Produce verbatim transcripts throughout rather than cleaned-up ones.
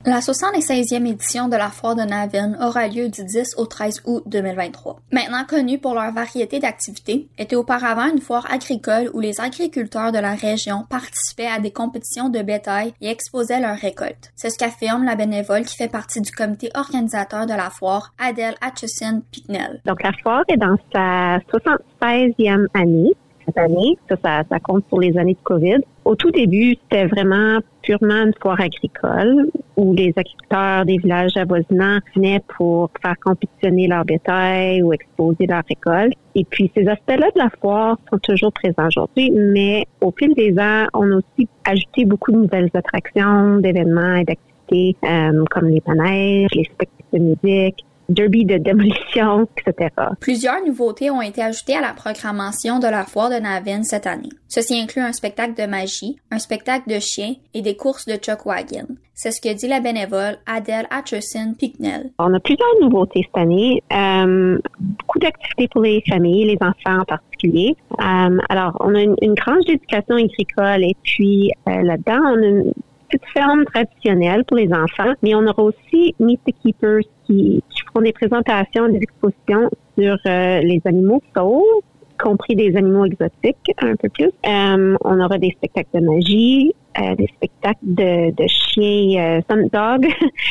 La soixante-seizième édition de la Foire de Naven aura lieu du dix au treize août deux mille vingt-trois. Maintenant connue pour leur variété d'activités, était auparavant une foire agricole où les agriculteurs de la région participaient à des compétitions de bétail et exposaient leurs récoltes. C'est ce qu'affirme la bénévole qui fait partie du comité organisateur de la foire, Adèle Acheson-Picknell. Donc la foire est dans sa soixante-seizième année. Cette année, ça, ça, ça compte pour les années de COVID. Au tout début, c'était vraiment purement une foire agricole où les agriculteurs des villages avoisinants venaient pour faire compétitionner leur bétail ou exposer leur récolte. Et puis, ces aspects-là de la foire sont toujours présents aujourd'hui, mais au fil des ans, on a aussi ajouté beaucoup de nouvelles attractions, d'événements et d'activités euh, comme les manèges, les spectacles de musique, derby de démolition, et cetera. Plusieurs nouveautés ont été ajoutées à la programmation de la foire de Naven cette année. Ceci inclut un spectacle de magie, un spectacle de chiens et des courses de chuck wagon. C'est ce que dit la bénévole Adèle Acheson-Picknell. On a plusieurs nouveautés cette année. Euh, beaucoup d'activités pour les familles, les enfants en particulier. Euh, alors, on a une, une grange d'éducation agricole et puis euh, là-dedans, on a une petite ferme traditionnelle pour les enfants, mais on aura aussi Meet the Keepers qui, qui feront des présentations, des expositions sur euh, les animaux sauves, y compris des animaux exotiques un peu plus. Euh, on aura des spectacles de magie, euh, des spectacles de, de chiens, euh, Summit Dog.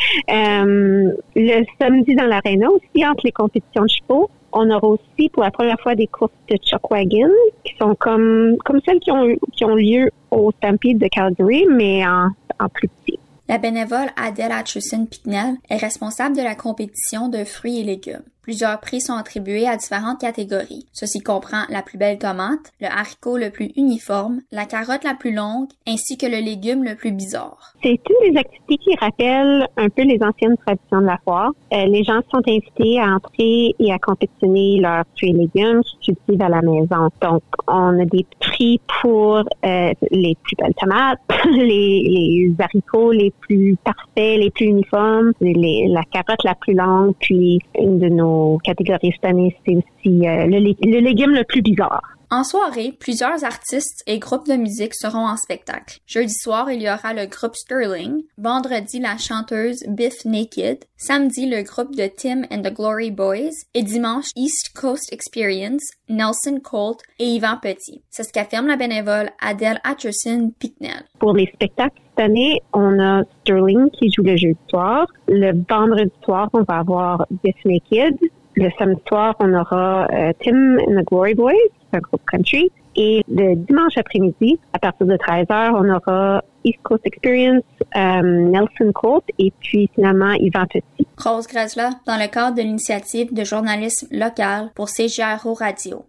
euh, le samedi dans l'aréna aussi, entre les compétitions de chevaux, on aura aussi pour la première fois des courses de chuck wagon qui sont comme comme celles qui ont qui ont lieu au Stampede de Calgary, mais en, en plus petit. La bénévole Adèle Acheson-Picknell est responsable de la compétition de fruits et légumes. Plusieurs prix sont attribués à différentes catégories. Ceci comprend la plus belle tomate, le haricot le plus uniforme, la carotte la plus longue, ainsi que le légume le plus bizarre. C'est une des activités qui rappelle un peu les anciennes traditions de la foire. Euh, les gens sont invités à entrer et à compétitionner leurs fruits et légumes qu'ils cultivent à la maison. Donc, on a des prix pour euh, les plus belles tomates, les, les haricots les plus parfaits, les plus uniformes, les, la carotte la plus longue, puis une de nos catégories cette année, c'est aussi euh, le, le légume le plus bizarre. En soirée, plusieurs artistes et groupes de musique seront en spectacle. Jeudi soir, il y aura le groupe Sterling. Vendredi, la chanteuse Biff Naked. Samedi, le groupe de Tim and the Glory Boys. Et dimanche, East Coast Experience, Nelson Colt et Yvan Petit. C'est ce qu'affirme la bénévole Adèle Acheson-Picknell. Pour les spectacles cette année, on a Sterling qui joue le jeudi soir. Le vendredi soir, on va avoir Biff Naked. Le samedi soir, on aura euh, Tim and the Glory Boys, un groupe country. Et le dimanche après-midi, à partir de treize heures, on aura East Coast Experience, euh, Nelson Colt et puis finalement Yvan Petit. Rose Grezla, dans le cadre de l'initiative de journalisme local pour C G R O Radio.